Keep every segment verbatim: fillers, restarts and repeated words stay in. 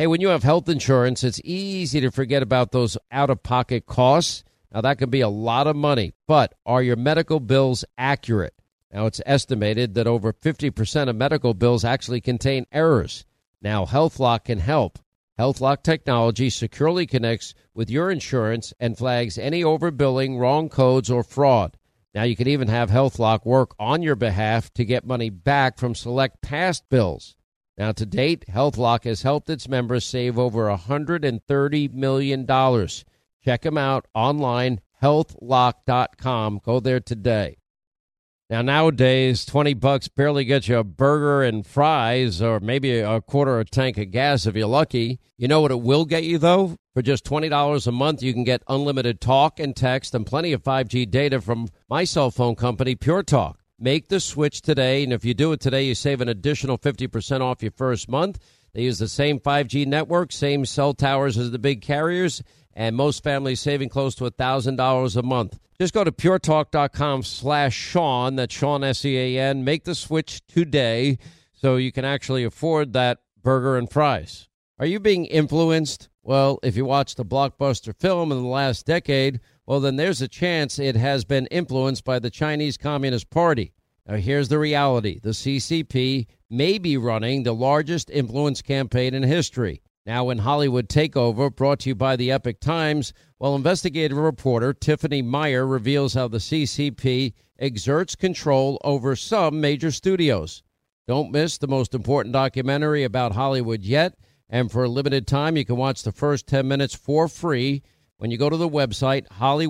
Hey, when you have health insurance, it's easy to forget about those out-of-pocket costs. Now, that can be a lot of money, but are your medical bills accurate? Now, it's estimated that over fifty percent of medical bills actually contain errors. Now, HealthLock can help. HealthLock technology securely connects with your insurance and flags any overbilling, wrong codes, or fraud. Now, you can even have HealthLock work on your behalf to get money back from select past bills. Now, to date, HealthLock has helped its members save over one hundred thirty million dollars. Check them out online, health lock dot com. Go there today. Now, nowadays, twenty bucks barely gets you a burger and fries or maybe a quarter of a tank of gas if you're lucky. You know what it will get you, though? For just twenty dollars a month, you can get unlimited talk and text and plenty of five G data from my cell phone company, Pure Talk. Make the switch today, and if you do it today, you save an additional fifty percent off your first month. They use the same five G network, same cell towers as the big carriers, and most families saving close to one thousand dollars a month. Just go to puretalk.com slash Sean, that's Sean, S E A N. Make the switch today so you can actually afford that burger and fries. Are you being influenced? Well, if you watched a blockbuster film in the last decade, well, then there's a chance it has been influenced by the Chinese Communist Party. Now, here's the reality. The C C P may be running the largest influence campaign in history. Now, in Hollywood Takeover, brought to you by the Epic Times, well, investigative reporter Tiffany Meyer reveals how the C C P exerts control over some major studios. Don't miss the most important documentary about Hollywood yet. And for a limited time, you can watch the first ten minutes for free when you go to the website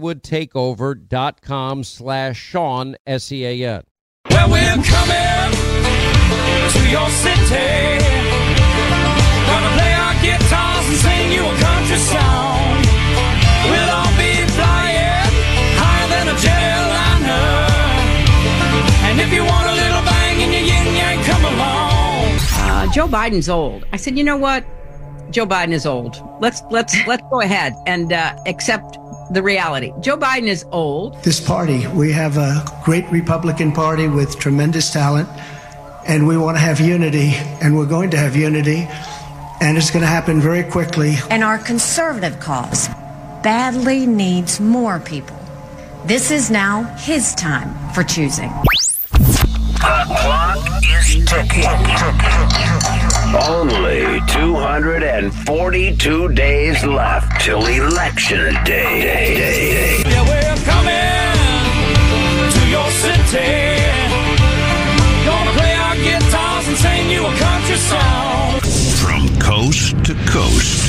hollywoodtakeover.com slash Sean, S E A N. Well, we're coming to your city. Gonna play our guitars and sing you a country song. We'll all be flying higher than a jetliner. And if you want a little bang in your yin yang, come along. Uh, Joe Biden's old. I said, you know what? Joe Biden is old. Let's let's let's go ahead and uh, accept the reality. Joe Biden is old. This party, we have a great Republican Party with tremendous talent, and we want to have unity, and we're going to have unity, and it's going to happen very quickly. And our conservative cause badly needs more people. This is now his time for choosing. The clock is ticking. Only two hundred forty-two days left till Election Day. Yeah, we're coming to your city. Gonna play our guitars and sing you a country song. From coast to coast.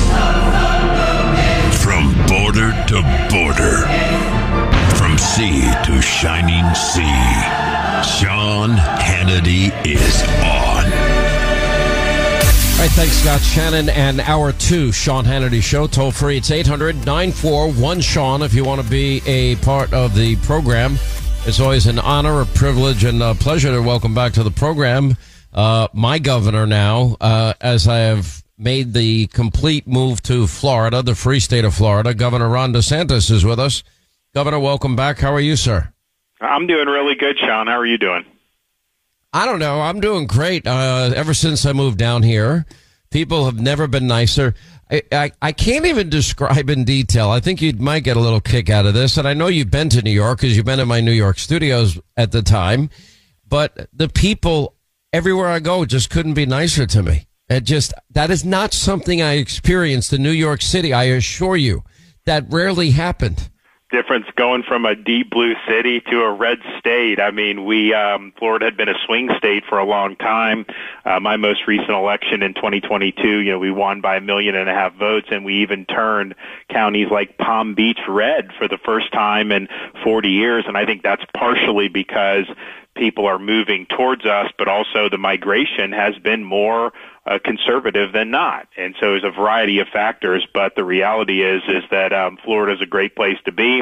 From border to border. From sea to shining sea. Sean Hannity is on. All right, thanks, Scott Shannon. And hour two, Sean Hannity Show. Toll free, it's eight hundred nine four one Sean if you want to be a part of the program. It's always an honor, a privilege, and a pleasure to welcome back to the program uh, my governor now, uh, as I have made the complete move to Florida, the free state of Florida. Governor Ron DeSantis is with us. Governor, welcome back. How are you, sir? I'm doing really good, Sean. How are you doing? I don't know. I'm doing great. Uh, ever since I moved down here, people have never been nicer. I, I, I can't even describe in detail. I think you might get a little kick out of this. And I know you've been to New York because you've been in my New York studios at the time. But the people everywhere I go just couldn't be nicer to me. It just, that is not something I experienced in New York City. I assure you that rarely happened. Difference going from a deep blue city to a red state. I mean, we, um, Florida had been a swing state for a long time. Uh, my most recent election in twenty twenty-two, you know, we won by a million and a half votes, and we even turned counties like Palm Beach red for the first time in forty years. And I think that's partially because people are moving towards us, but also the migration has been more uh, conservative than not. And so there's a variety of factors, but the reality is is that um, Florida is a great place to be.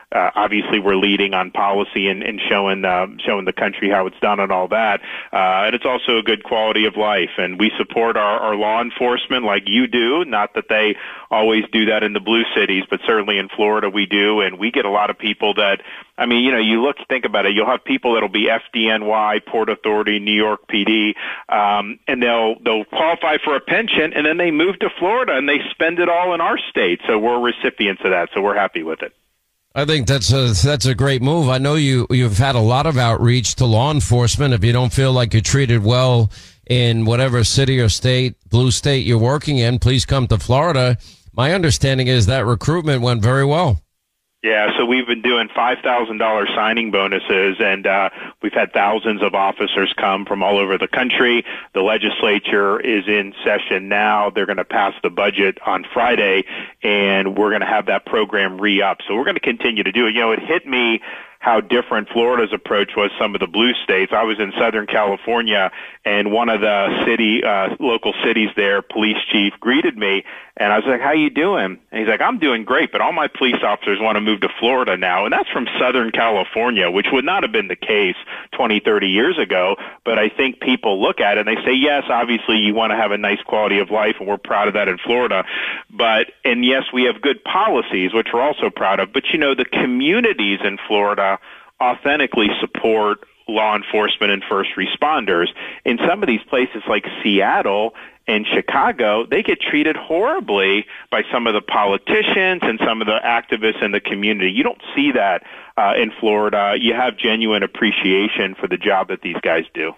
uh, obviously we're leading on policy and, and showing uh, showing the country how it's done and all that. Uh, and it's also a good quality of life. And we support our, our law enforcement like you do. Not that they always do that in the blue cities, but certainly in Florida we do. And we get a lot of people that, I mean, you know, you look, think about it. You'll have people that'll be F D N Y, Port Authority, New York P D, um, and they'll they'll qualify for a pension, and then they move to Florida and they spend it all in our state. So we're recipients of that. So we're happy with it. I think that's a that's a great move. I know you you've had a lot of outreach to law enforcement. If you don't feel like you're treated well in whatever city or state, blue state you're working in, please come to Florida. My understanding is that recruitment went very well. Yeah, so we've been doing five thousand dollars signing bonuses, and uh, we've had thousands of officers come from all over the country. The legislature is in session now. They're going to pass the budget on Friday, and we're going to have that program re-up. So we're going to continue to do it. You know, it hit me how different Florida's approach was some of the blue states. I was in Southern California, and one of the city, uh, local cities there, police chief, greeted me, and I was like, how you doing? And he's like, I'm doing great, but all my police officers want to move to Florida now. And that's from Southern California, which would not have been the case twenty, thirty years ago. But I think people look at it and they say, yes, obviously you want to have a nice quality of life, and we're proud of that in Florida. But, and yes, we have good policies, which we're also proud of. But, you know, the communities in Florida authentically support law enforcement and first responders. In some of these places like Seattle and Chicago, they get treated horribly by some of the politicians and some of the activists in the community. You don't see that uh, in Florida. You have genuine appreciation for the job that these guys do.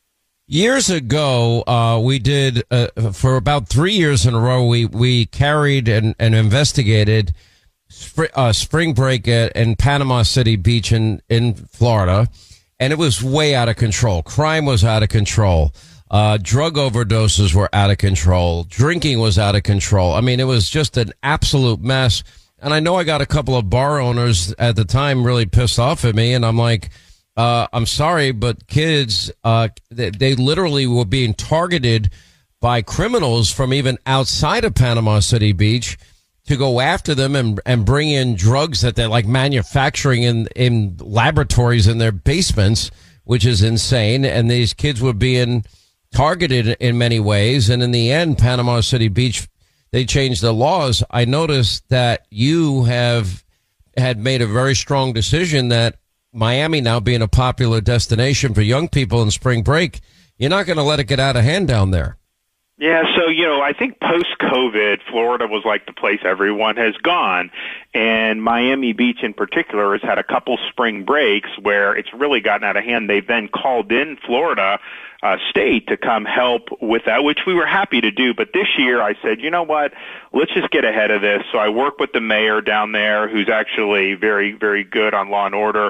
Years ago, uh, we did, uh, for about three years in a row, we, we carried and, and investigated spring, uh, spring break at, in Panama City Beach in, in Florida. And it was way out of control. Crime was out of control. Uh, drug overdoses were out of control. Drinking was out of control. I mean, it was just an absolute mess. And I know I got a couple of bar owners at the time really pissed off at me. And I'm like, uh, I'm sorry, but kids, uh, they, they literally were being targeted by criminals from even outside of Panama City Beach to go after them and, and bring in drugs that they're like manufacturing in, in laboratories in their basements, which is insane. And these kids were being targeted in many ways. And in the end, Panama City Beach, they changed the laws. I noticed that you have had made a very strong decision that Miami now being a popular destination for young people in spring break, you're not going to let it get out of hand down there. Yeah, so, you know, I think post-COVID, Florida was like the place everyone has gone. And Miami Beach in particular has had a couple spring breaks where it's really gotten out of hand. They've then called in Florida uh, State to come help with that, which we were happy to do. But this year I said, you know what, let's just get ahead of this. So I work with the mayor down there, who's actually very, very good on law and order.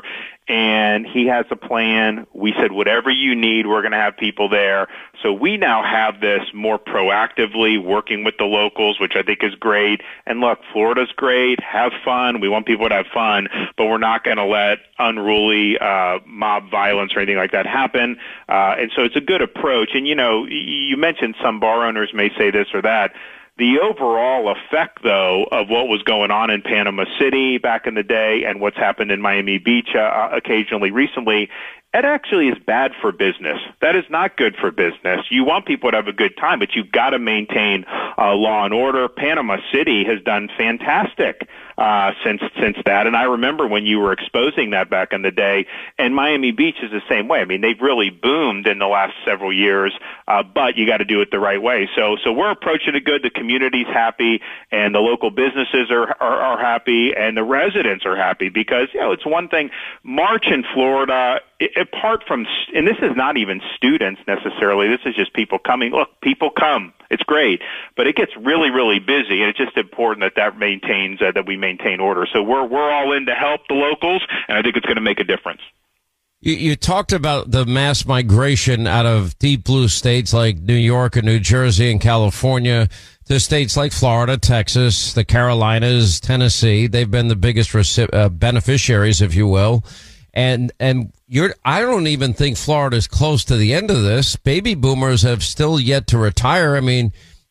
And he has a plan. We said, whatever you need, we're going to have people there. So we now have this more proactively working with the locals, which I think is great. And look, Florida's great. Have fun. We want people to have fun, but we're not going to let unruly uh, mob violence or anything like that happen. Uh, and so it's a good approach. And, you know, you mentioned some bar owners may say this or that. The overall effect, though, of what was going on in Panama City back in the day and what's happened in Miami Beach uh, occasionally recently, it actually is bad for business. That is not good for business. You want people to have a good time, but you've got to maintain uh, law and order. Panama City has done fantastic uh, since since that. And I remember when you were exposing that back in the day. And Miami Beach is the same way. I mean, they've really boomed in the last several years, uh, but you got to do it the right way. So so we're approaching it good. The community's happy, and the local businesses are, are, are happy, and the residents are happy because, you know, it's one thing. March in Florida, apart from, and this is not even students necessarily, this is just people coming. Look, people come. It's great, but it gets really, really busy, and it's just important that that maintains, uh, that we maintain order. So we're we're all in to help the locals, and I think it's going to make a difference. You, you talked about the mass migration out of deep blue states like New York and New Jersey and California to states like Florida, Texas, the Carolinas, Tennessee. They've been the biggest recip- uh, beneficiaries, if you will. And, and you're, I don't even think Florida is close to the end of this. Baby boomers have still yet to retire. I mean,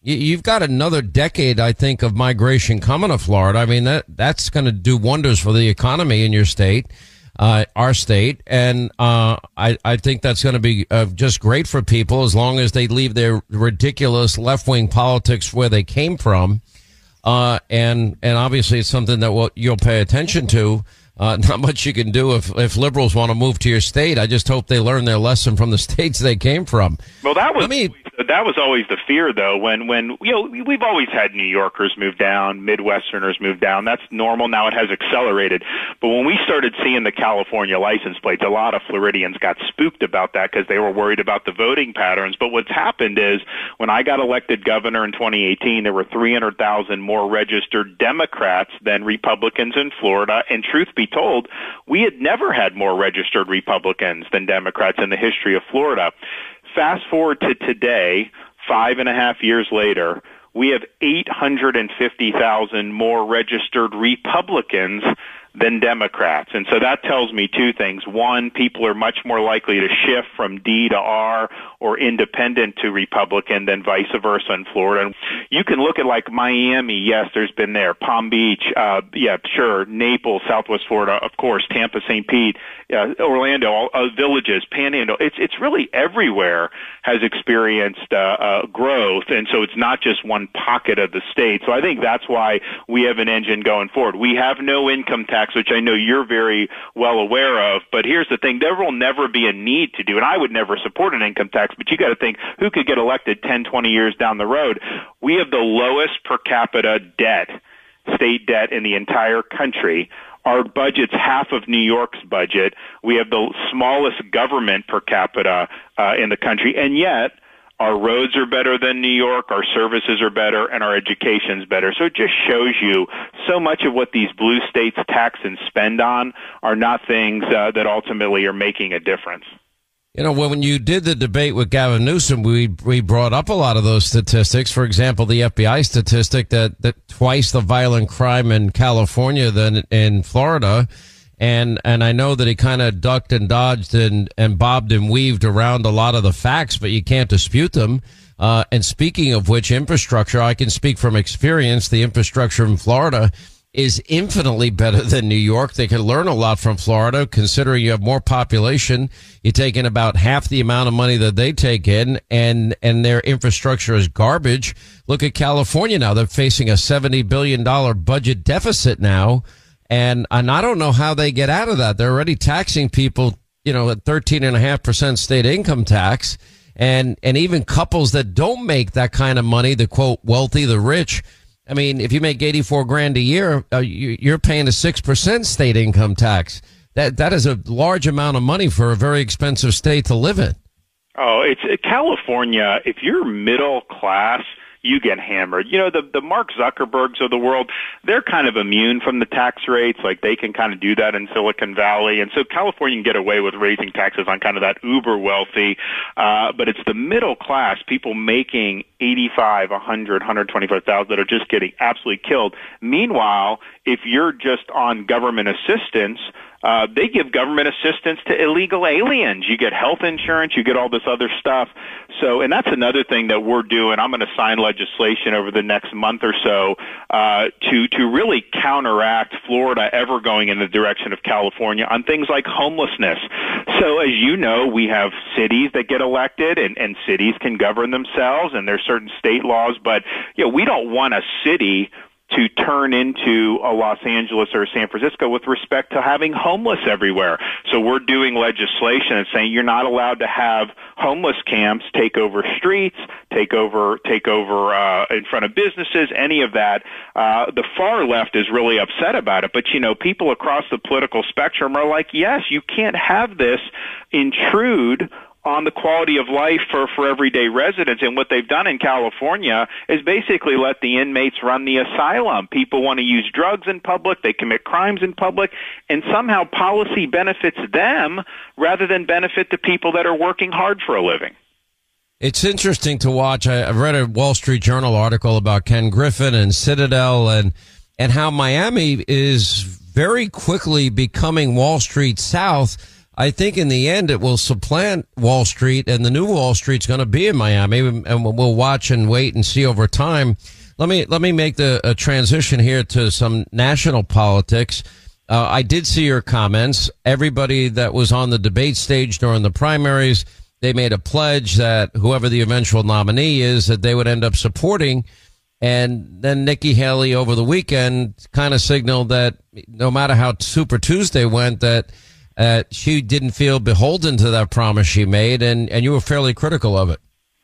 you've got another decade, I think, of migration coming to Florida. I mean, that that's going to do wonders for the economy in your state, uh, our state. And uh, I, I think that's going to be uh, just great for people as long as they leave their ridiculous left-wing politics where they came from. Uh, and and obviously it's something that we'll, you'll pay attention to. Uh, not much you can do if, if liberals want to move to your state. I just hope they learn their lesson from the states they came from. Well, that was I mean, that was always the fear, though. When when you know we've always had New Yorkers move down, Midwesterners move down. That's normal. Now it has accelerated. But when we started seeing the California license plates, a lot of Floridians got spooked about that because they were worried about the voting patterns. But what's happened is when I got elected governor in twenty eighteen, there were three hundred thousand more registered Democrats than Republicans in Florida. And truth be told, we had never had more registered Republicans than Democrats in the history of Florida. Fast forward to today, five and a half years later, we have eight hundred fifty thousand more registered Republicans than Democrats. And so that tells me two things. One, people are much more likely to shift from D to R or independent to Republican than vice versa in Florida. And you can look at like Miami. Yes, there's been there. Palm Beach. Uh, yeah, sure. Naples, Southwest Florida, of course. Tampa, Saint Pete, uh, Orlando, all, uh, villages, Panhandle. It's, it's really everywhere has experienced uh, uh, growth. And so it's not just one pocket of the state. So I think that's why we have an engine going forward. We have no income tax, which I know you're very well aware of. But here's the thing. There will never be a need to do, and I would never support an income tax, but you got to think who could get elected ten, twenty years down the road. We have the lowest per capita debt, state debt in the entire country. Our budget's half of New York's budget. We have the smallest government per capita uh, in the country, and yet our roads are better than New York, our services are better, and our education's better. So it just shows you so much of what these blue states tax and spend on are not things uh, that ultimately are making a difference. You know, when you did the debate with Gavin Newsom, we we brought up a lot of those statistics. For example, the F B I statistic that, that twice the violent crime in California than in Florida. And and I know that he kind of ducked and dodged and, and bobbed and weaved around a lot of the facts, but you can't dispute them. Uh, and speaking of which, infrastructure, I can speak from experience. The infrastructure in Florida is infinitely better than New York. They can learn a lot from Florida, considering you have more population. You're taking about half the amount of money that they take in, and and their infrastructure is garbage. Look at California now. They're facing a seventy billion dollars budget deficit now. And, and I don't know how they get out of that. They're already taxing people, you know, at thirteen point five percent state income tax. And, and even couples that don't make that kind of money, the quote, wealthy, the rich. I mean, if you make eighty-four grand a year, uh, you, you're paying a six percent state income tax. That, that is a large amount of money for a very expensive state to live in. Oh, it's uh, California. If you're middle class, you get hammered. You know, the the Mark Zuckerbergs of the world, they're kind of immune from the tax rates. Like, they can kind of do that in Silicon Valley. And so California can get away with raising taxes on kind of that uber wealthy. Uh, but it's the middle class, people making eighty-five, one hundred, one hundred twenty-five thousand that are just getting absolutely killed. Meanwhile, if you're just on government assistance, Uh, they give government assistance to illegal aliens. You get health insurance, you get all this other stuff. So, and that's another thing that we're doing. I'm going to sign legislation over the next month or so uh, to to really counteract Florida ever going in the direction of California on things like homelessness. So, as you know, we have cities that get elected, and, and cities can govern themselves, and there's certain state laws. But you know, we don't want a city to turn into a Los Angeles or San Francisco with respect to having homeless everywhere. So we're doing legislation and saying you're not allowed to have homeless camps take over streets, take over, take over uh, in front of businesses, any of that. Uh, the far left is really upset about it. But, you know, people across the political spectrum are like, yes, you can't have this intrude on the quality of life for, for everyday residents. And what they've done in California is basically let the inmates run the asylum. People want to use drugs in public, they commit crimes in public, and somehow policy benefits them rather than benefit the people that are working hard for a living. It's interesting to watch. I, I've read a Wall Street Journal article about Ken Griffin and Citadel and, and how Miami is very quickly becoming Wall Street South. I think in the end it will supplant Wall Street, and the new Wall Street's going to be in Miami, and we'll watch and wait and see over time. Let me let me make the a transition here to some national politics. Uh, I did see your comments. Everybody that was on the debate stage during the primaries, they made a pledge that whoever the eventual nominee is, that they would end up supporting. And then Nikki Haley over the weekend kind of signaled that no matter how Super Tuesday went, that uh, she didn't feel beholden to that promise she made, and, and you were fairly critical of it.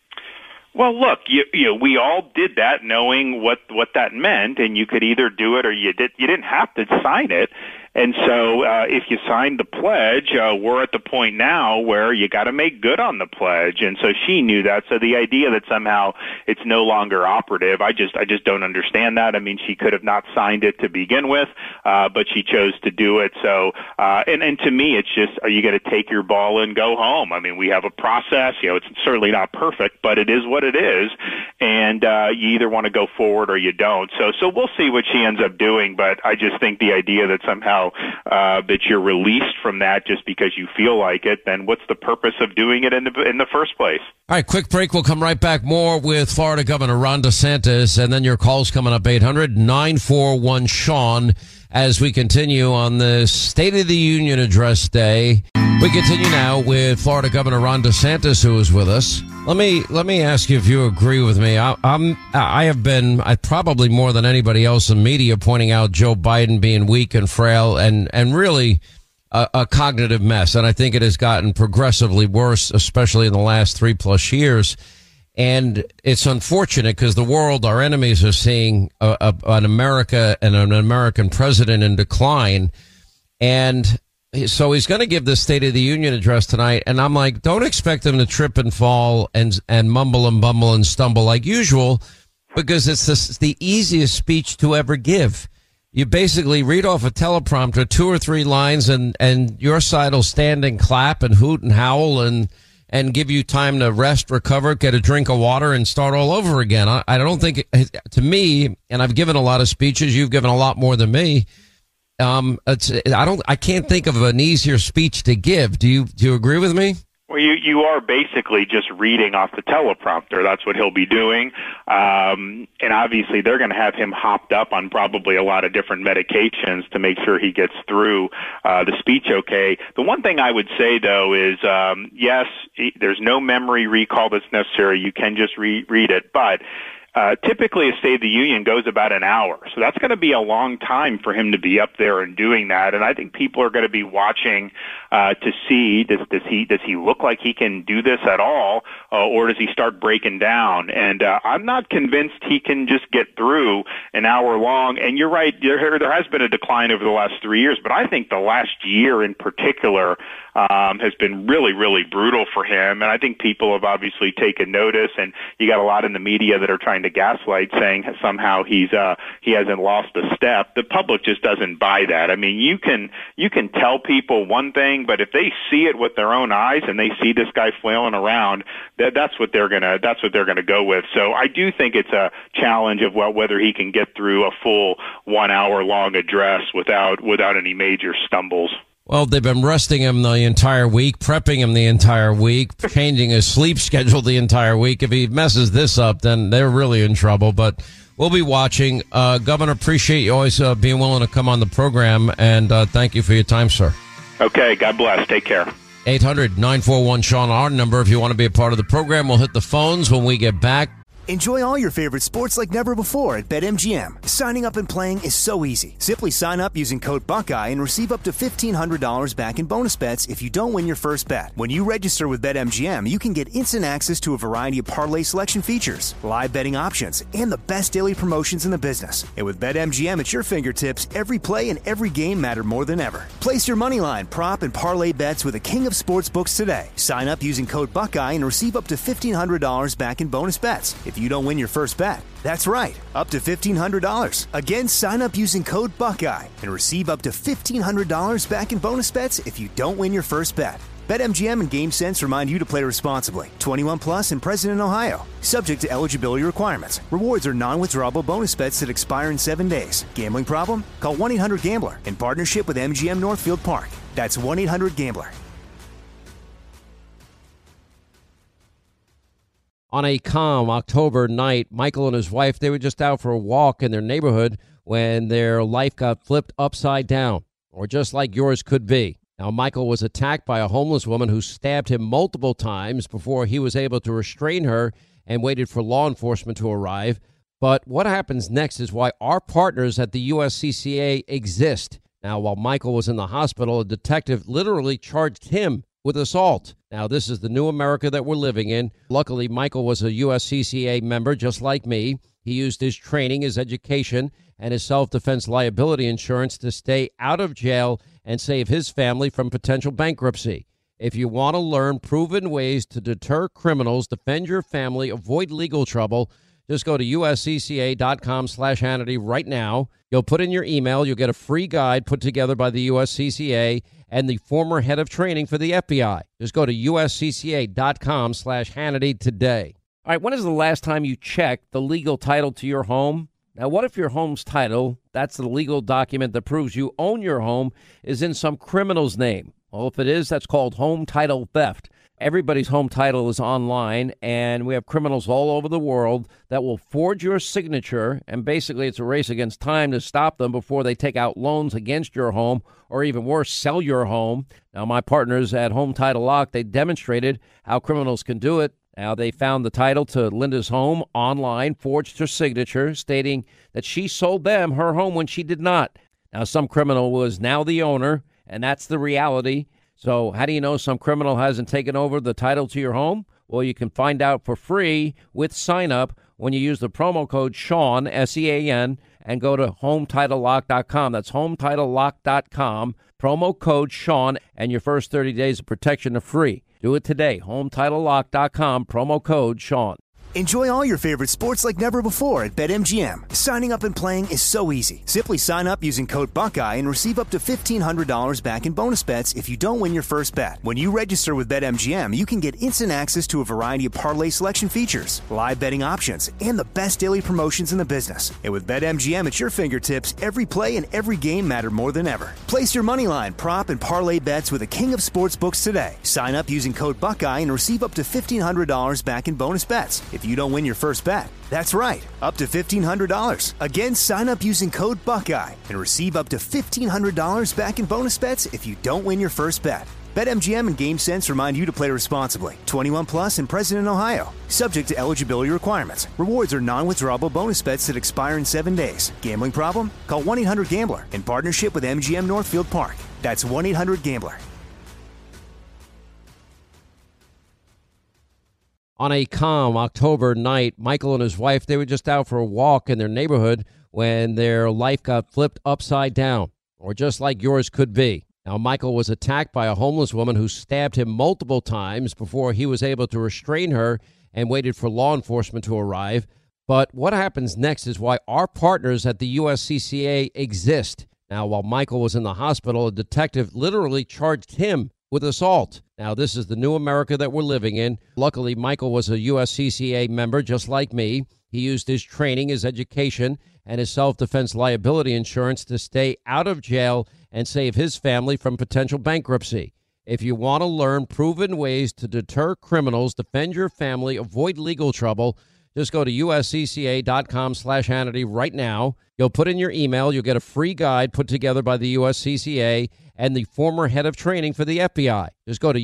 Well, look, you, you know, we all did that knowing what, what that meant, and you could either do it or you did. You didn't have to sign it. And so uh, if you signed the pledge, uh, we're at the point now where you got to make good on the pledge. And so she knew that. So the idea that somehow it's no longer operative, I just I just don't understand that. I mean, she could have not signed it to begin with, uh, but she chose to do it. So uh, and, and to me, it's just, are you going to take your ball and go home? I mean, we have a process. You know, it's certainly not perfect, but it is what it is. And uh, you either want to go forward or you don't. So so we'll see what she ends up doing. But I just think the idea that somehow Uh, that you're released from that just because you feel like it, then what's the purpose of doing it in the, in the first place? All right, quick break. We'll come right back. More with Florida Governor Ron DeSantis, and then your calls coming up, eight hundred nine four one Sean, as we continue on this State of the Union Address Day. We continue now with Florida Governor Ron DeSantis, who is with us. Let me let me ask you if you agree with me. I, I'm I have been I probably more than anybody else in media pointing out Joe Biden being weak and frail and and really a, a cognitive mess. And I think it has gotten progressively worse, especially in the last three plus years. And it's unfortunate because the world, our enemies, are seeing a, a, an America and an American president in decline. And so he's going to give the State of the Union address tonight, and I'm like, don't expect him to trip and fall and and mumble and bumble and stumble like usual, because it's, this, it's the easiest speech to ever give. You basically read off a teleprompter, two or three lines, and, and your side will stand and clap and hoot and howl and and give you time to rest, recover, get a drink of water, and start all over again. I, I don't think, it, to me, and I've given a lot of speeches, you've given a lot more than me. Um, it's, I don't, I can't think of an easier speech to give. Do you, do you agree with me? Well, you, you are basically just reading off the teleprompter. That's what he'll be doing. Um, and obviously they're going to have him hopped up on probably a lot of different medications to make sure he gets through, uh, the speech okay. The one thing I would say, though, is, um, yes, there's no memory recall that's necessary. You can just re- read it, but Uh, typically, a State of the Union goes about an hour, so that's going to be a long time for him to be up there and doing that. And I think people are going to be watching uh, to see does, does he does he look like he can do this at all, uh, or does he start breaking down? And uh, I'm not convinced he can just get through an hour long. And you're right, there, there has been a decline over the last three years, but I think the last year in particular um, has been really, really brutal for him. And I think people have obviously taken notice, and you got a lot in the media that are trying to gaslight, saying somehow he's uh he hasn't lost a step. The public just doesn't buy that. I mean, you can you can tell people one thing, but if they see it with their own eyes and they see this guy flailing around, that that's what they're gonna that's what they're gonna go with. So I do think it's a challenge of well whether he can get through a full one hour long address without without any major stumbles. Well, they've been resting him the entire week, prepping him the entire week, changing his sleep schedule the entire week. If he messes this up, then they're really in trouble. But we'll be watching. Uh, Governor, appreciate you always uh, being willing to come on the program, and uh, thank you for your time, sir. Okay, God bless. Take care. eight hundred nine four one Sean, our number. If you want to be a part of the program, we'll hit the phones when we get back. Enjoy all your favorite sports like never before at BetMGM. Signing up and playing is so easy. Simply sign up using code Buckeye and receive up to fifteen hundred dollars back in bonus bets if you don't win your first bet. When you register with BetMGM, you can get instant access to a variety of parlay selection features, live betting options, and the best daily promotions in the business. And with BetMGM at your fingertips, every play and every game matter more than ever. Place your moneyline, prop, and parlay bets with the king of sportsbooks today. Sign up using code Buckeye and receive up to fifteen hundred dollars back in bonus bets if you don't win your first bet. That's right, up to fifteen hundred dollars. Again, sign up using code Buckeye and receive up to fifteen hundred dollars back in bonus bets if you don't win your first bet. BetMGM and GameSense remind you to play responsibly. twenty-one plus and present in Ohio. Subject to eligibility requirements. Rewards are non-withdrawable bonus bets that expire in seven days. Gambling problem? Call one eight hundred gambler in partnership with M G M Northfield Park. That's one eight hundred gambler. On a calm October night, Michael and his wife, they were just out for a walk in their neighborhood when their life got flipped upside down, or just like yours could be. Now, Michael was attacked by a homeless woman who stabbed him multiple times before he was able to restrain her and waited for law enforcement to arrive. But what happens next is why our partners at the U S C C A exist. Now, while Michael was in the hospital, a detective literally charged him with assault. Now, this is the new America that we're living in. Luckily, Michael was a U S C C A member just like me. He used his training, his education, and his self-defense liability insurance to stay out of jail and save his family from potential bankruptcy. If you want to learn proven ways to deter criminals, defend your family, avoid legal trouble, just go to uscca.com slash Hannity right now. You'll put in your email. You'll get a free guide put together by the U S C C A and the former head of training for the F B I. Just go to uscca.com slash Hannity today. All right, when is the last time you checked the legal title to your home? Now, what if your home's title, that's the legal document that proves you own your home, is in some criminal's name? Well, if it is, that's called home title theft. Everybody's home title is online, and we have criminals all over the world that will forge your signature, and basically it's a race against time to stop them before they take out loans against your home, or even worse, sell your home. Now, my partners at Home Title Lock, they demonstrated how criminals can do it. Now, they found the title to Linda's home online, forged her signature, stating that she sold them her home when she did not. Now, some criminal was now the owner, and that's the reality. So how do you know some criminal hasn't taken over the title to your home? Well, you can find out for free with sign up when you use the promo code Sean, S E A N, and go to home title lock dot com. That's home title lock dot com, promo code Sean, and your first thirty days of protection are free. Do it today, home title lock dot com, promo code Sean. Enjoy all your favorite sports like never before at BetMGM. Signing up and playing is so easy. Simply sign up using code Buckeye and receive up to fifteen hundred dollars back in bonus bets if you don't win your first bet. When you register with BetMGM, you can get instant access to a variety of parlay selection features, live betting options, and the best daily promotions in the business. And with BetMGM at your fingertips, every play and every game matter more than ever. Place your moneyline, prop, and parlay bets with the king of sportsbooks today. Sign up using code Buckeye and receive up to fifteen hundred dollars back in bonus bets if you don't win your first bet. That's right, up to fifteen hundred dollars. Again, sign up using code Buckeye and receive up to fifteen hundred dollars back in bonus bets if you don't win your first bet. BetMGM and GameSense remind you to play responsibly. twenty-one plus and present in Ohio. Subject to eligibility requirements. Rewards are non-withdrawable bonus bets that expire in seven days. Gambling problem? Call one eight hundred gambler in partnership with M G M Northfield Park. That's one eight hundred gambler. On a calm October night, Michael and his wife, they were just out for a walk in their neighborhood when their life got flipped upside down, or just like yours could be. Now, Michael was attacked by a homeless woman who stabbed him multiple times before he was able to restrain her and waited for law enforcement to arrive. But what happens next is why our partners at the U S C C A exist. Now, while Michael was in the hospital, a detective literally charged him with assault. Now, this is the new America that we're living in. Luckily, Michael was a U S C C A member just like me. He used his training, his education, and his self-defense liability insurance to stay out of jail and save his family from potential bankruptcy. If you want to learn proven ways to deter criminals, defend your family, avoid legal trouble, just go to uscca.com slash Hannity right now. You'll put in your email. You'll get a free guide put together by the U S C C A and the former head of training for the F B I. Just go to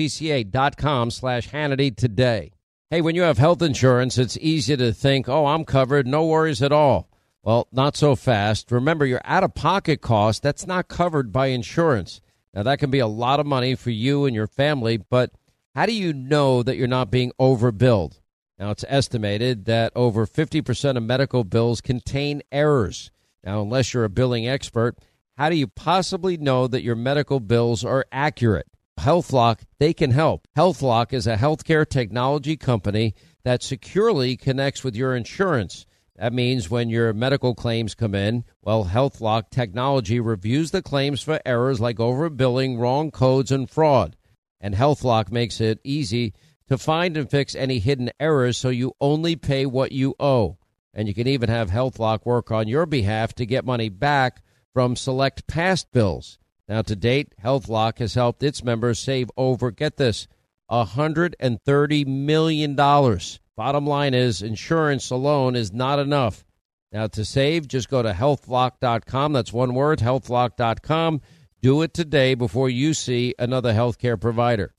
uscca.com slash Hannity today. Hey, when you have health insurance, it's easy to think, oh, I'm covered, no worries at all. Well, not so fast. Remember, your out-of-pocket cost, that's not covered by insurance. Now, that can be a lot of money for you and your family, but how do you know that you're not being overbilled? Now, it's estimated that over fifty percent of medical bills contain errors. Now, unless you're a billing expert, how do you possibly know that your medical bills are accurate? HealthLock, they can help. HealthLock is a healthcare technology company that securely connects with your insurance. That means when your medical claims come in, well, HealthLock technology reviews the claims for errors like overbilling, wrong codes, and fraud. And HealthLock makes it easy to find and fix any hidden errors so you only pay what you owe. And you can even have HealthLock work on your behalf to get money back from select past bills. Now, to date, HealthLock has helped its members save over, get this, one hundred thirty million dollars. Bottom line is insurance alone is not enough. Now, to save, just go to health lock dot com. That's one word, health lock dot com. Do it today before you see another healthcare provider.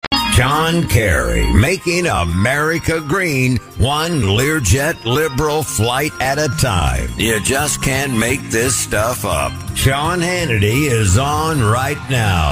John Kerry, making America green, one Learjet liberal flight at a time. You just can't make this stuff up. Sean Hannity is on right now.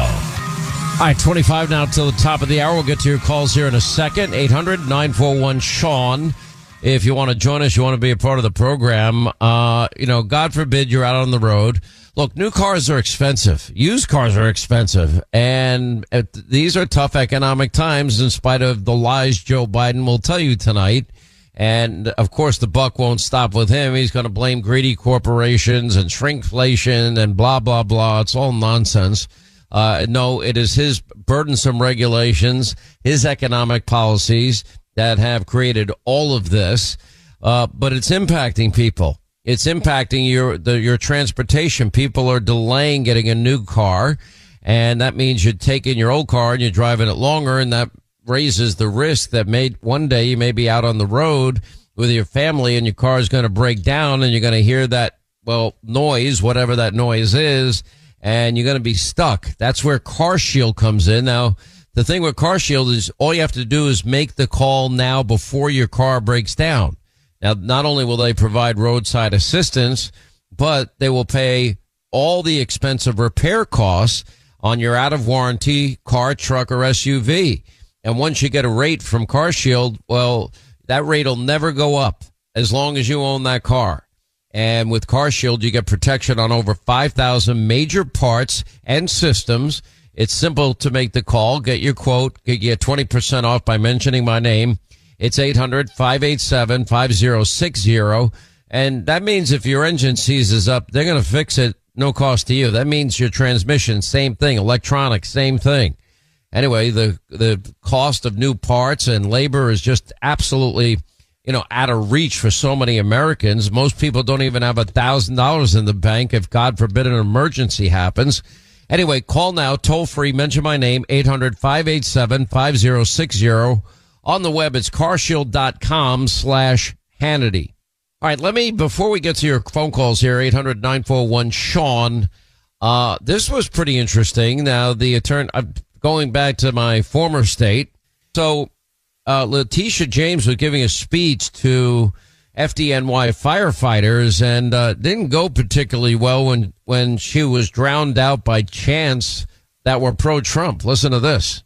All right, twenty-five now till the top of the hour. We'll get to your calls here in a second. eight hundred nine four one Sean. If you want to join us, you want to be a part of the program. Uh, you know, God forbid you're out on the road. Look, new cars are expensive. Used cars are expensive. And uh, these are tough economic times in spite of the lies Joe Biden will tell you tonight. And, of course, the buck won't stop with him. He's going to blame greedy corporations and shrinkflation and blah, blah, blah. It's all nonsense. Uh, no, it is his burdensome regulations, his economic policies that have created all of this. Uh, but it's impacting people. It's impacting your the, your transportation. People are delaying getting a new car, and that means you're taking your old car and you're driving it longer, and that raises the risk that may one day you may be out on the road with your family and your car is going to break down, and you're going to hear that, well, noise, whatever that noise is, and you're going to be stuck. That's where CarShield comes in. Now, the thing with CarShield is all you have to do is make the call now before your car breaks down. Now, not only will they provide roadside assistance, but they will pay all the expensive repair costs on your out-of-warranty car, truck, or S U V. And once you get a rate from CarShield, well, that rate will never go up as long as you own that car. And with CarShield, you get protection on over five thousand major parts and systems. It's simple to make the call, get your quote, get you twenty percent off by mentioning my name. It's eight hundred five eight seven five zero six zero. And that means if your engine seizes up, they're going to fix it, no cost to you. That means your transmission, same thing. Electronics, same thing. Anyway, the the cost of new parts and labor is just absolutely, you know, out of reach for so many Americans. Most people don't even have a thousand dollars in the bank if, God forbid, an emergency happens. Anyway, call now, toll free, mention my name, eight hundred five eight seven five zero six zero. On the web, it's carshield.com slash Hannity. All right, let me, before we get to your phone calls here, eight hundred nine four one Sean, uh, this was pretty interesting. Now, the attorney, I'm going back to my former state. So, uh, Letitia James was giving a speech to F D N Y firefighters and uh, didn't go particularly well when, when she was drowned out by chants that were pro-Trump. Listen to this.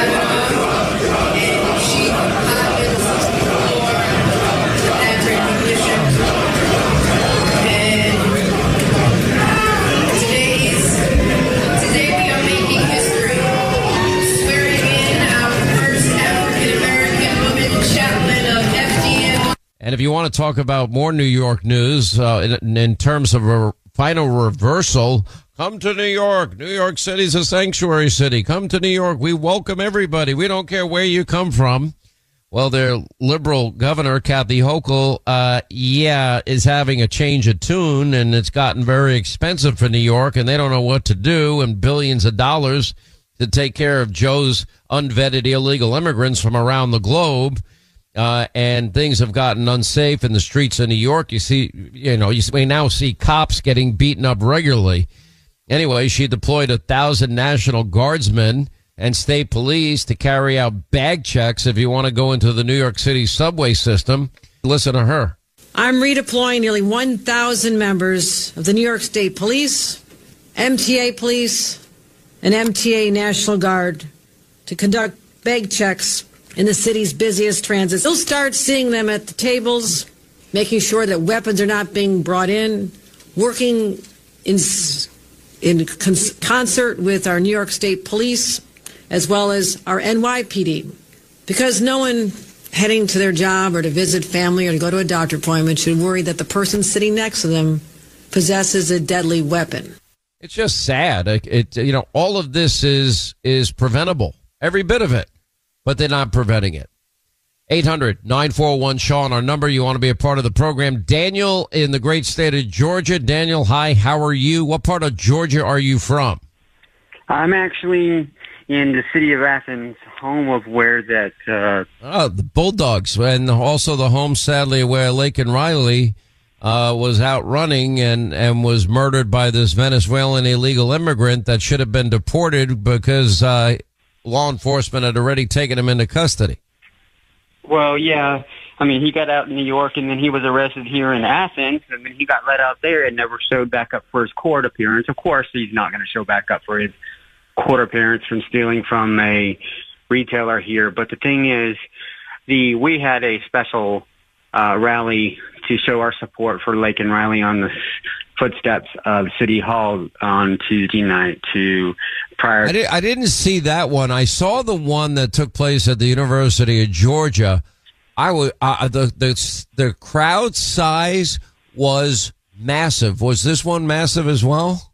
And if you want to talk about more New York news uh, in, in terms of a final reversal, come to New York. New York City is a sanctuary city. Come to New York. We welcome everybody. We don't care where you come from. Well, their liberal governor, Kathy Hochul, uh, yeah, is having a change of tune, and it's gotten very expensive for New York, and they don't know what to do, and billions of dollars to take care of Joe's unvetted illegal immigrants from around the globe. Uh, and things have gotten unsafe in the streets of New York. You see, you know, you may now see cops getting beaten up regularly. Anyway, she deployed a thousand National Guardsmen and state police to carry out bag checks if you want to go into the New York City subway system. Listen to her. I'm redeploying nearly one thousand members of the New York State Police, M T A Police, and M T A National Guard to conduct bag checks in the city's busiest transit. You'll start seeing them at the tables, making sure that weapons are not being brought in, working in in con- concert with our New York State Police, as well as our N Y P D. Because no one heading to their job or to visit family or to go to a doctor appointment should worry that the person sitting next to them possesses a deadly weapon. It's just sad. It, it you know, all of this is is preventable, every bit of it. But they're not preventing it. eight hundred nine four one Sean, our number. You want to be a part of the program. Daniel in the great state of Georgia. Daniel, hi, how are you? What part of Georgia are you from? I'm actually in the city of Athens, home of where that... Uh, oh, the Bulldogs, and also the home, sadly, where Laken Riley uh, was out running and, and was murdered by this Venezuelan illegal immigrant that should have been deported because uh, law enforcement had already taken him into custody. Well, yeah. I mean, he got out in New York, and then he was arrested here in Athens, and then he got let out there and never showed back up for his court appearance. Of course, he's not going to show back up for his court appearance from stealing from a retailer here. But the thing is, the we had a special uh, rally to show our support for Laken Riley on the footsteps of City Hall on Tuesday night to prior. I, did, I didn't see that one. I saw the one that took place at the University of Georgia. I was uh, the the the crowd size was massive. Was this one massive as well?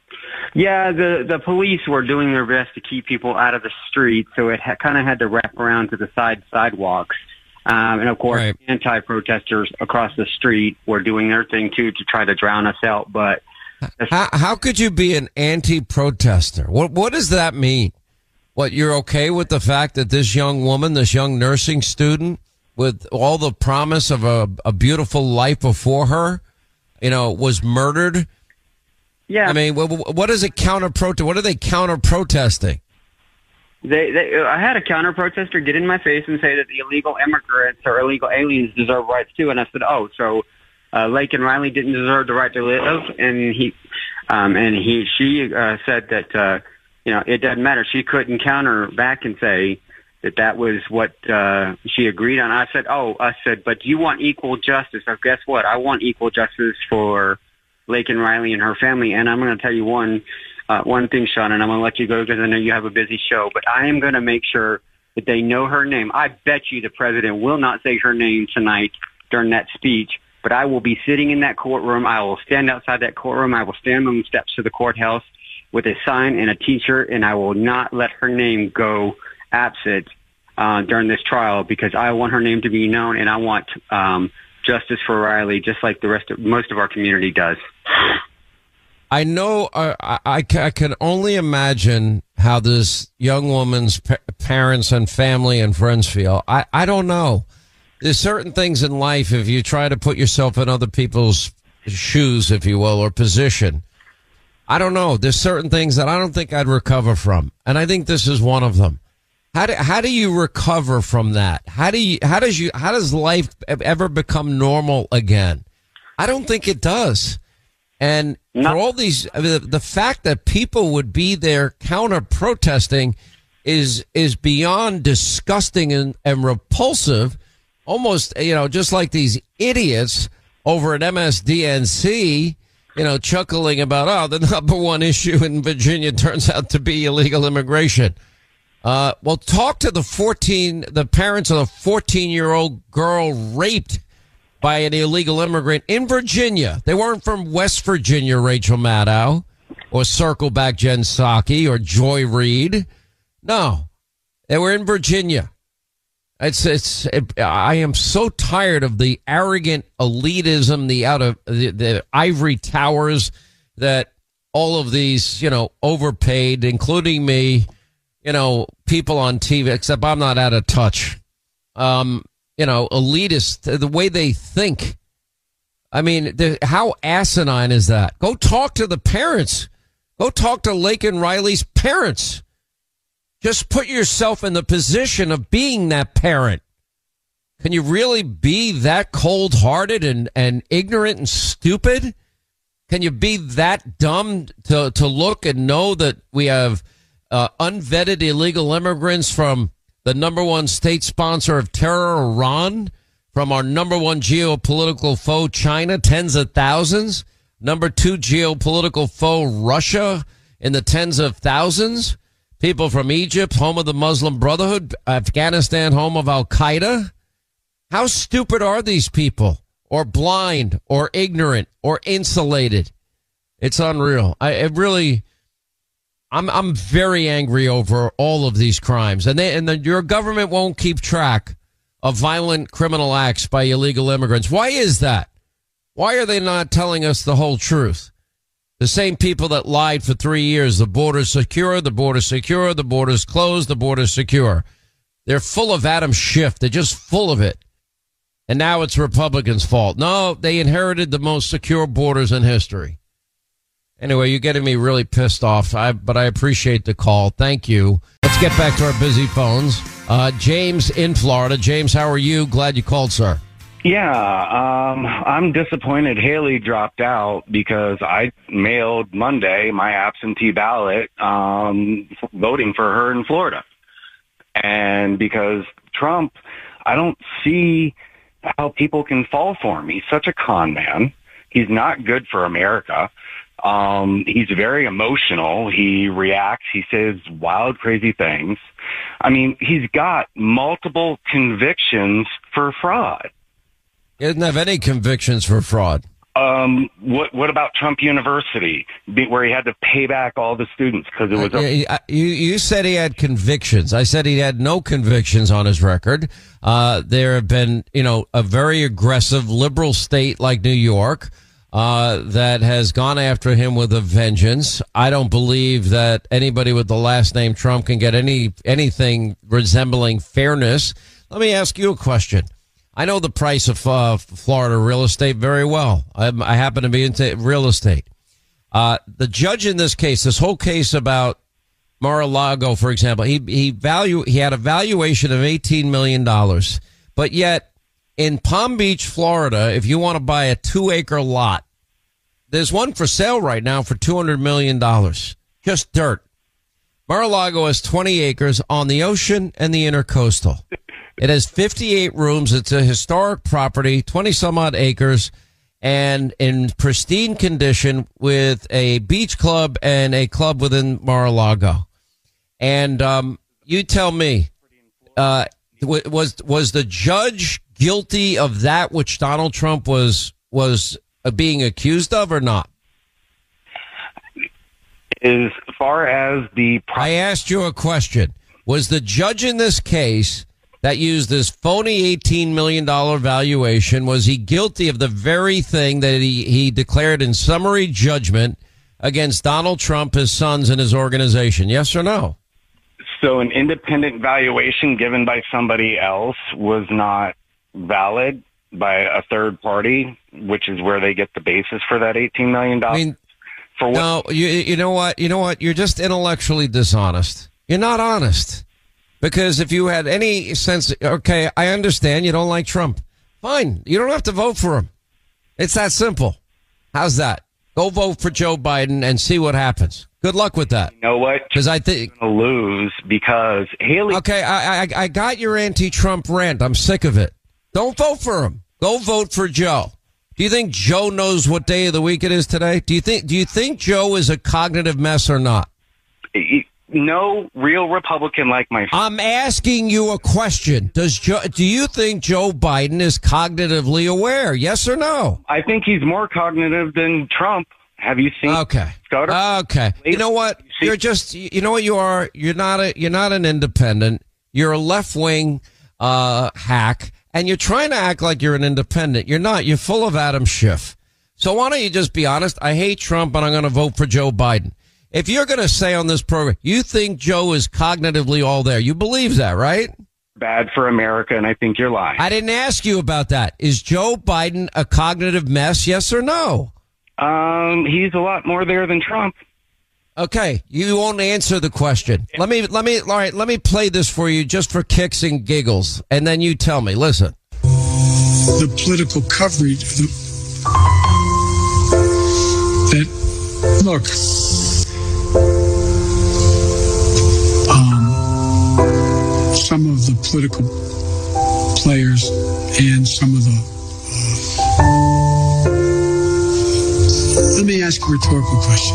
Yeah, the the police were doing their best to keep people out of the street, so it ha- kind of had to wrap around to the side sidewalks. Um, and of course, right. anti-protesters across the street were doing their thing too to try to drown us out. But how, how could you be an anti-protester? What what does that mean? What, you're okay with the fact that this young woman, this young nursing student, with all the promise of a, a beautiful life before her, you know, was murdered? Yeah. I mean, what, what is it counter protest? What are they counter protesting? They, they, I had a counter protester get in my face and say that the illegal immigrants or illegal aliens deserve rights too. And I said, oh, so uh, Laken Riley didn't deserve the right to live, and he, um, and he, she uh, said that uh, you know, it doesn't matter. She couldn't counter back and say that that was what uh, she agreed on. I said, oh, I said, but do you want equal justice? So guess what? I want equal justice for Laken Riley and her family. And I'm going to tell you one uh, one thing, Sean, and I'm going to let you go because I know you have a busy show, but I am going to make sure that they know her name. I bet you the president will not say her name tonight during that speech, but I will be sitting in that courtroom. I will stand outside that courtroom. I will stand on the steps to the courthouse with a sign and a T-shirt, and I will not let her name go absent uh, during this trial because I want her name to be known, and I want um, justice for Riley, just like the rest of most of our community does. I know. Uh, I, I I can only imagine how this young woman's pa- parents and family and friends feel. I, I don't know. There's certain things in life, if you try to put yourself in other people's shoes, if you will, or position, I don't know. There's certain things that I don't think I'd recover from. And I think this is one of them. How do, how do you recover from that? How do you, how does you, how does life ever become normal again? I don't think it does. And for all these, I mean, the, the fact that people would be there counter protesting is, is beyond disgusting and, and repulsive. Almost, you know, just like these idiots over at M S D N C, you know, chuckling about, oh, the number one issue in Virginia turns out to be illegal immigration. Uh, well, talk to the fourteen, the parents of the fourteen-year-old girl raped by an illegal immigrant in Virginia. They weren't from West Virginia, Rachel Maddow, or Circleback Jen Psaki, or Joy Reid. No, they were in Virginia. It's, it's, it, I am so tired of the arrogant elitism, the out of the, the ivory towers that all of these, you know, overpaid, including me, you know, people on T V, except I'm not out of touch. Um, you know, elitist, the way they think. I mean, the, how asinine is that? Go talk to the parents. Go talk to Laken Riley's parents. Just put yourself in the position of being that parent. Can you really be that cold-hearted and, and ignorant and stupid? Can you be that dumb to, to look and know that we have uh, unvetted illegal immigrants from the number one state sponsor of terror, Iran, from our number one geopolitical foe, China, tens of thousands, number two geopolitical foe, Russia, in the tens of thousands, people from Egypt, home of the Muslim Brotherhood, Afghanistan, home of Al-Qaeda. How stupid are these people? Or blind, or ignorant, or insulated? It's unreal. I it really... I'm I'm very angry over all of these crimes, and they and the, your government won't keep track of violent criminal acts by illegal immigrants. Why is that? Why are they not telling us the whole truth? The same people that lied for three years. The border's secure, the border's secure, the border's closed, the border's secure. They're full of Adam Schiff. They're just full of it. And now it's Republicans' fault. No, they inherited the most secure borders in history. Anyway, you're getting me really pissed off, I, but I appreciate the call. Thank you. Let's get back to our busy phones. Uh, James in Florida. James, how are you? Glad you called, sir. Yeah, um, I'm disappointed Haley dropped out because I mailed Monday my absentee ballot um, voting for her in Florida. And because Trump, I don't see how people can fall for him. He's such a con man. He's not good for America. Um, he's very emotional. He reacts. He says wild, crazy things. I mean, he's got multiple convictions for fraud. He doesn't have any convictions for fraud. Um, what what about Trump University, where he had to pay back all the students because it was a- Uh, you, you said he had convictions. I said he had no convictions on his record. Uh, there have been, you know, a very aggressive liberal state like New York uh, that has gone after him with a vengeance. I don't believe that anybody with the last name Trump can get any anything resembling fairness. Let me ask you a question. I know the price of uh, Florida real estate very well. I, I happen to be into real estate. Uh, the judge in this case, this whole case about Mar-a-Lago, for example, he he value he had a valuation of eighteen million dollars, but yet in Palm Beach, Florida, if you want to buy a two acre lot, there's one for sale right now for two hundred million dollars. Just dirt. Mar-a-Lago has twenty acres on the ocean and the intercoastal. It has fifty-eight rooms. It's a historic property, twenty some odd acres, and in pristine condition with a beach club and a club within Mar-a-Lago. And um, you tell me, uh, was was the judge guilty of that which Donald Trump was was uh, being accused of or not? As far as the, I asked you a question. Was the judge in this case that used this phony eighteen million dollars valuation, was he guilty of the very thing that he, he declared in summary judgment against Donald Trump, his sons, and his organization? Yes or no? So an independent valuation given by somebody else was not valid by a third party, which is where they get the basis for that eighteen million dollars. I mean, for what? No, you, you know what? You know what? You're just intellectually dishonest. You're not honest. Because if you had any sense, okay, I understand you don't like Trump. Fine. You don't have to vote for him. It's that simple. How's that? Go vote for Joe Biden and see what happens. Good luck with that. You know what? Because I think going to lose because Haley. Okay, I, I I got your anti-Trump rant. I'm sick of it. Don't vote for him. Go vote for Joe. Do you think Joe knows what day of the week it is today? Do you think Do you think Joe is a cognitive mess or not? No real Republican like my. I'm asking you a question. Does Joe, do you think Joe Biden is cognitively aware? Yes or no? I think he's more cognitive than Trump. Have you seen? Okay. Scudder? Okay. You know what? You're just. You know what you are. You're not a. You're not an independent. You're a left wing uh, hack, and you're trying to act like you're an independent. You're not. You're full of Adam Schiff. So why don't you just be honest? I hate Trump, and I'm going to vote for Joe Biden. If you're going to say on this program, you think Joe is cognitively all there, you believe that, right? Bad for America, and I think you're lying. I didn't ask you about that. Is Joe Biden a cognitive mess, yes or no? Um, he's a lot more there than Trump. Okay, you won't answer the question. Let me, let me, all right, let me play this for you just for kicks and giggles, and then you tell me. Listen. The political coverage the, that, look, Um, some of the political players and some of the. Uh, let me ask a rhetorical question.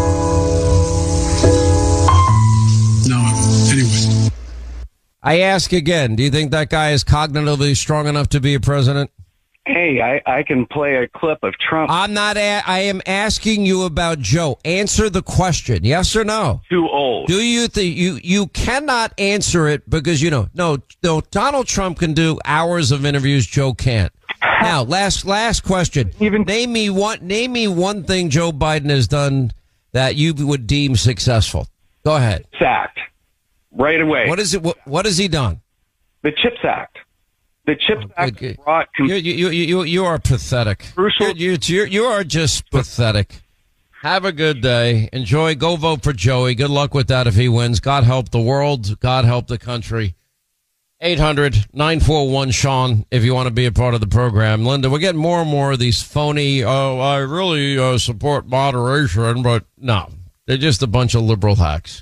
No, anyways. I ask again, do you think that guy is cognitively strong enough to be a president? Hey, I, I can play a clip of Trump. I'm not. A- I am asking you about Joe. Answer the question. Yes or no? Too old. Do you think you you cannot answer it because you know no no Donald Trump can do hours of interviews. Joe can't. Now, last last question. Even name me one name me one thing Joe Biden has done that you would deem successful. Go ahead. CHIPS Act. Right away. What is it? What, what has he done? The CHIPS Act. The CHIPS Oh, Act good. brought com- You you you you you are pathetic. Crucial. You you you are just pathetic. Have a good day. Enjoy. Go vote for Joey. Good luck with that if he wins. God help the world. God help the country. eight hundred nine four one Sean if you want to be a part of the program. Linda, we're getting more and more of these phony, oh, I really uh, support moderation, but no, they're just a bunch of liberal hacks.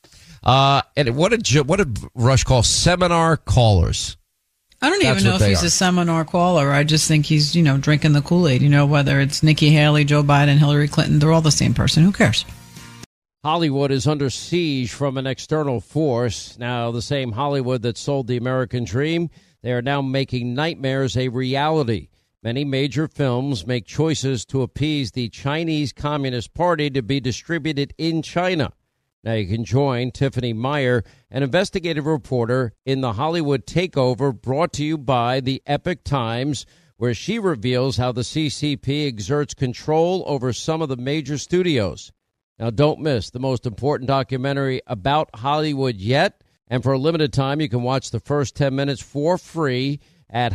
Uh, and what did, what did Rush call seminar callers? I don't That's even know what if they he's are. a seminar caller. I just think he's, you know, drinking the Kool-Aid. You know, whether it's Nikki Haley, Joe Biden, Hillary Clinton, they're all the same person. Who cares? Hollywood is under siege from an external force. Now, the same Hollywood that sold the American dream, they are now making nightmares a reality. Many major films make choices to appease the Chinese Communist Party to be distributed in China. Now you can join Tiffany Meyer, an investigative reporter in the Hollywood Takeover, brought to you by the Epoch Times, where she reveals how the C C P exerts control over some of the major studios. Now, don't miss the most important documentary about Hollywood yet. And for a limited time, you can watch the first ten minutes for free at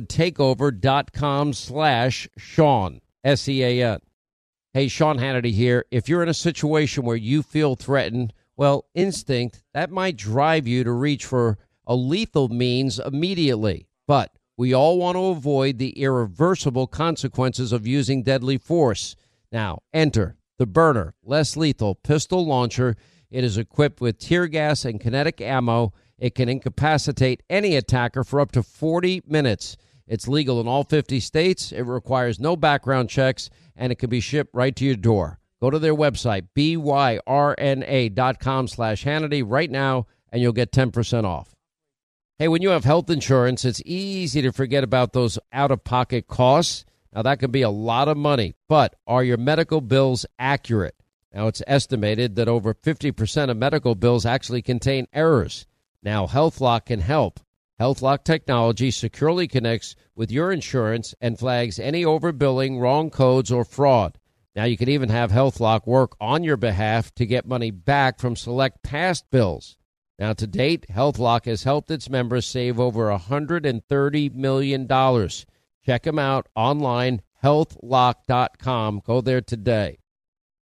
hollywoodtakeover.com slash Sean, S E A N. Hey, Sean Hannity here. If you're in a situation where you feel threatened, well, instinct, that might drive you to reach for a lethal means immediately. But we all want to avoid the irreversible consequences of using deadly force. Now, enter the Burner Less Lethal Pistol Launcher. It is equipped with tear gas and kinetic ammo. It can incapacitate any attacker for up to forty minutes. It's legal in all fifty states. It requires no background checks, and it can be shipped right to your door. Go to their website, B Y R N A dot com slash Hannity right now, and you'll get ten percent off. Hey, when you have health insurance, it's easy to forget about those out-of-pocket costs. Now, that can be a lot of money, but are your medical bills accurate? Now, it's estimated that over fifty percent of medical bills actually contain errors. Now, HealthLock can help. HealthLock technology securely connects with your insurance and flags any overbilling, wrong codes, or fraud. Now, you can even have HealthLock work on your behalf to get money back from select past bills. Now, to date, HealthLock has helped its members save over one hundred thirty million dollars. Check them out online, health lock dot com. Go there today.